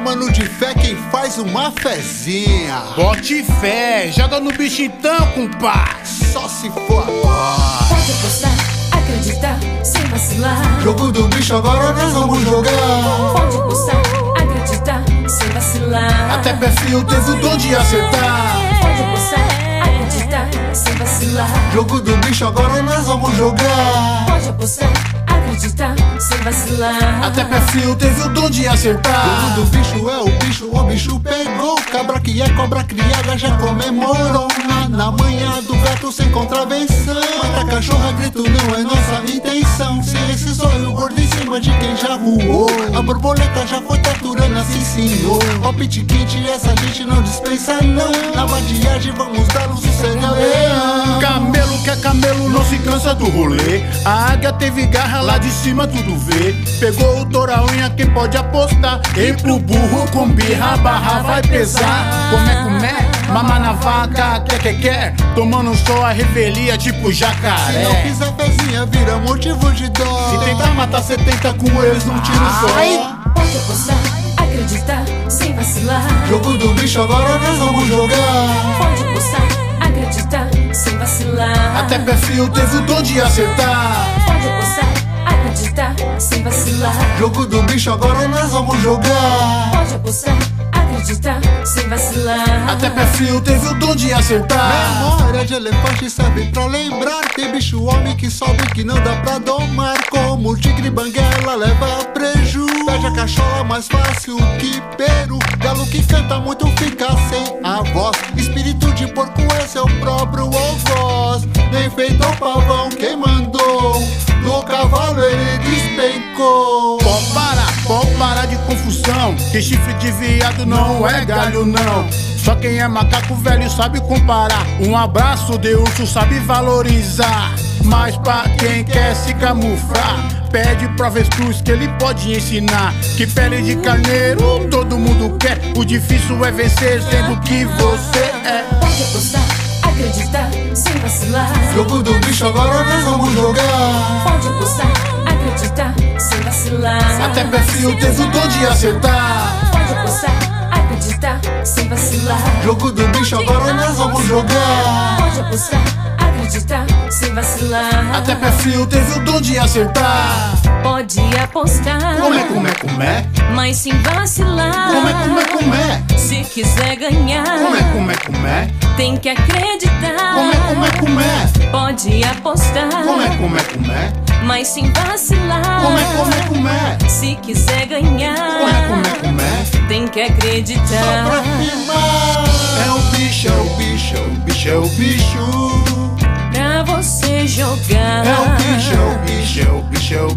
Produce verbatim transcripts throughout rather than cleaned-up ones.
mano de fé quem faz uma fezinha. Bote fé, joga no bicho então, compadre. Só se for agora. Pode apostar, acreditar, sem vacilar. Jogo do bicho agora nós vamos jogar. Pode apostar, acreditar, sem vacilar. Até perfil teve o dom de acertar. Pode apostar, acreditar, sem vacilar. Jogo do bicho agora nós vamos jogar. Pode apostar, acreditar, sem vacilar. Até perfil teve o dom de acertar. Jogo do bicho é o bicho, o bicho pegou. Cabra que é cobra criada já comemorou. Na, na manhã do gato sem contravenção. Mata cachorra, grito não é nossa intenção. Sem esse olhos gordo em cima de quem já voou. A borboleta já foi taturando, assim senhor. Palpite quente, essa gente não dispensa não. Na vadiagem vamos dar-nos o cerealeão. Camelo que é camelo não se cansa do rolê. A águia teve garra lá de cima, tudo vê. Pegou o touro a unha, quem pode apostar? E pro burro com birra, a barra vai pesar. Comé, comé, mama na vaca, quer, quer, quer. Tomando só a revelia tipo jacaré. Se não fizer pezinha, vira motivo de dó. Se tentar matar, cê tenta com eles num tiro só. Pode apostar, acreditar, sem vacilar. Jogo do bicho agora nós vamos jogar. Pode apostar, acreditar, sem vacilar. Até perfil teve o dom de acertar. Pode apostar, acreditar, sem vacilar. Jogo do bicho agora nós vamos jogar. Pode apostar, acreditar, sem vacilar. Até perfil teve o dom de acertar. Memória de elefante serve pra lembrar. Tem bicho homem que sobe que não dá pra domar. Como tigre banguela leva preju. Perde a cachola mais fácil que peru. Galo que canta muito fica sem a voz. Espírito de porco esse é o próprio algoz. Nem feito ao pavão quem mandou. No cavalo ele despencou. Pode parar, pode parar de confusão. Que chifre de viado não é galho não. Só quem é macaco velho sabe comparar. Um abraço de urso sabe valorizar. Mas pra quem quer se camuflar, pede pro avestruz que ele pode ensinar. Que pele de carneiro todo mundo quer. O difícil é vencer sendo que você é. Pode apostar, acreditar, sem vacilar. Jogo do bicho agora nós vamos jogar. Pode apostar, acreditar, sem vacilar. Até perfil teve o dom de acertar. Pode apostar, acreditar, sem vacilar. Jogo do bicho agora nós vamos jogar. Pode apostar, acreditar, sem vacilar. Até perfil teve o dom de acertar. Pode apostar, Como é, como é, como é? mas sem vacilar. Como é, como é, como é? Se quiser ganhar, Como é, como é, como é? tem que acreditar. Como é, como é, como é? Pode apostar, Como é, como é, como é? mas sem vacilar. Como é, como é, como é? Se quiser ganhar, Como é, como é, como é? tem que acreditar. Pra rimar. É o bicho, é o bicho, é o bicho, é o bicho. Pra você jogar, É o bicho, é o bicho, é o bicho, é o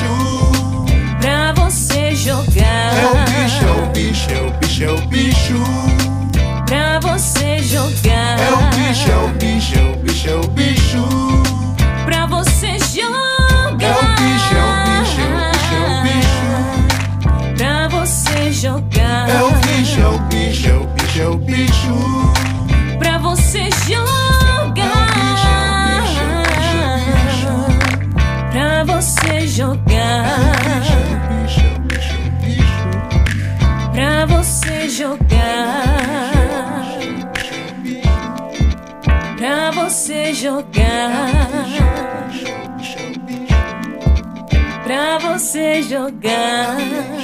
bicho. pra você jogar, É o bicho, é o bicho, é o bicho, é o bicho. pra você jogar, É o bicho, é o bicho, é o bicho, é o bicho. pra você jogar, É o bicho, é o bicho, é o bicho, é o bicho. pra você jogar, É o bicho, é o bicho, é o bicho, é o bicho. pra você jogar, pra você jogar, pra você jogar, pra você jogar, pra você jogar.